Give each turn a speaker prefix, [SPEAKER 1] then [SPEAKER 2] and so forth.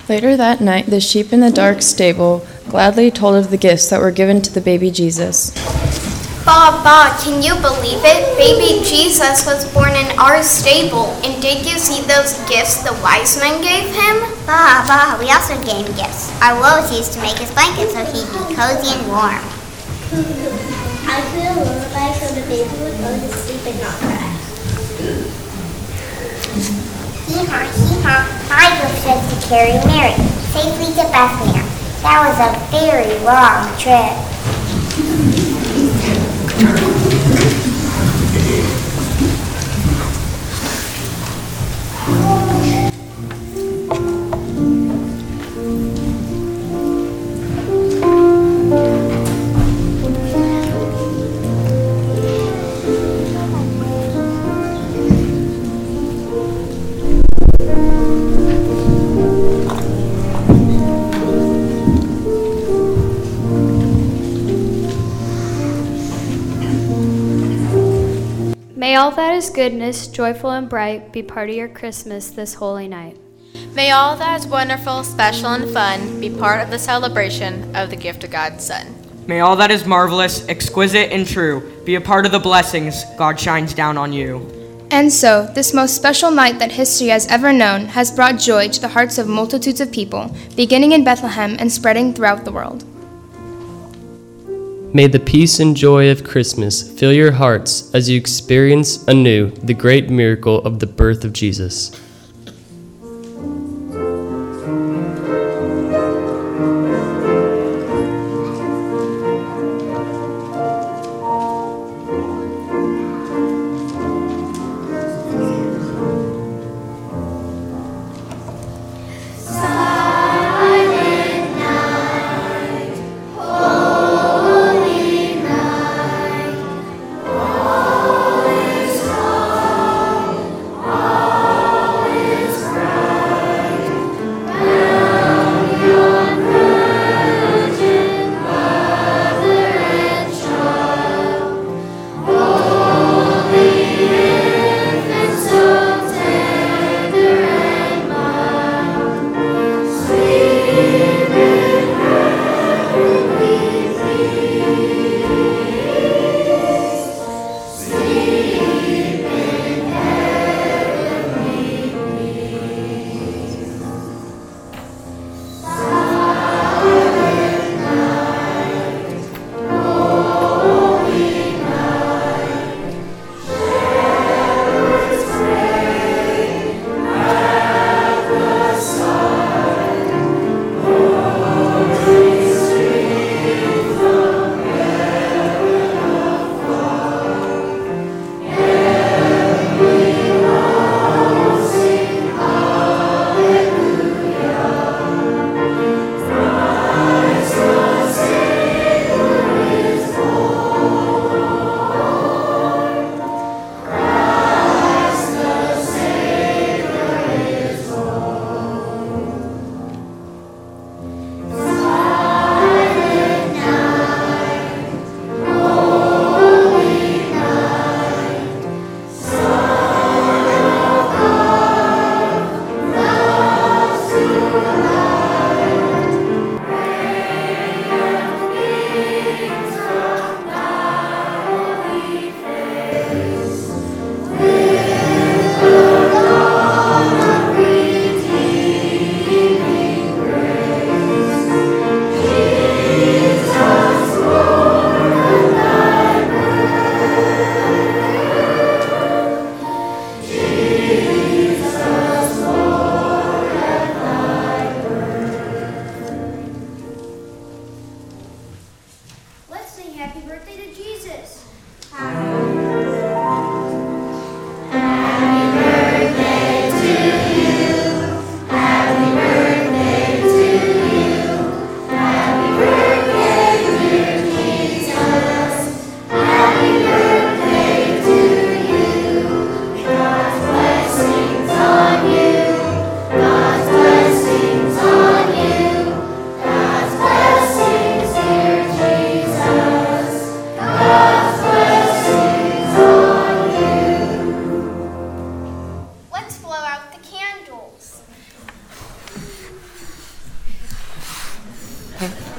[SPEAKER 1] Later that night, the sheep in the dark stable gladly told of the gifts that were given to the baby Jesus.
[SPEAKER 2] Ba, can you believe it? Baby Jesus was born in our stable. And did you see those gifts the wise men gave him?
[SPEAKER 3] Ba, we also gave him gifts. Our woes used to make his blanket so he'd be cozy and warm.
[SPEAKER 4] I could a lullaby so the baby would go to sleep and not cry.
[SPEAKER 3] Hee-haw. My gift was to carry Mary safely to Bethlehem. That was a very long trip.
[SPEAKER 5] May all that is goodness, joyful and bright, be part of your Christmas this holy night.
[SPEAKER 6] May all that is wonderful, special, and fun be part of the celebration of the gift of God's Son.
[SPEAKER 7] May all that is marvelous, exquisite, and true be a part of the blessings God shines down on you.
[SPEAKER 8] And so, this most special night that history has ever known has brought joy to the hearts of multitudes of people, beginning in Bethlehem and spreading throughout the world.
[SPEAKER 9] May the peace and joy of Christmas fill your hearts as you experience anew the great miracle of the birth of Jesus.
[SPEAKER 7] Amen.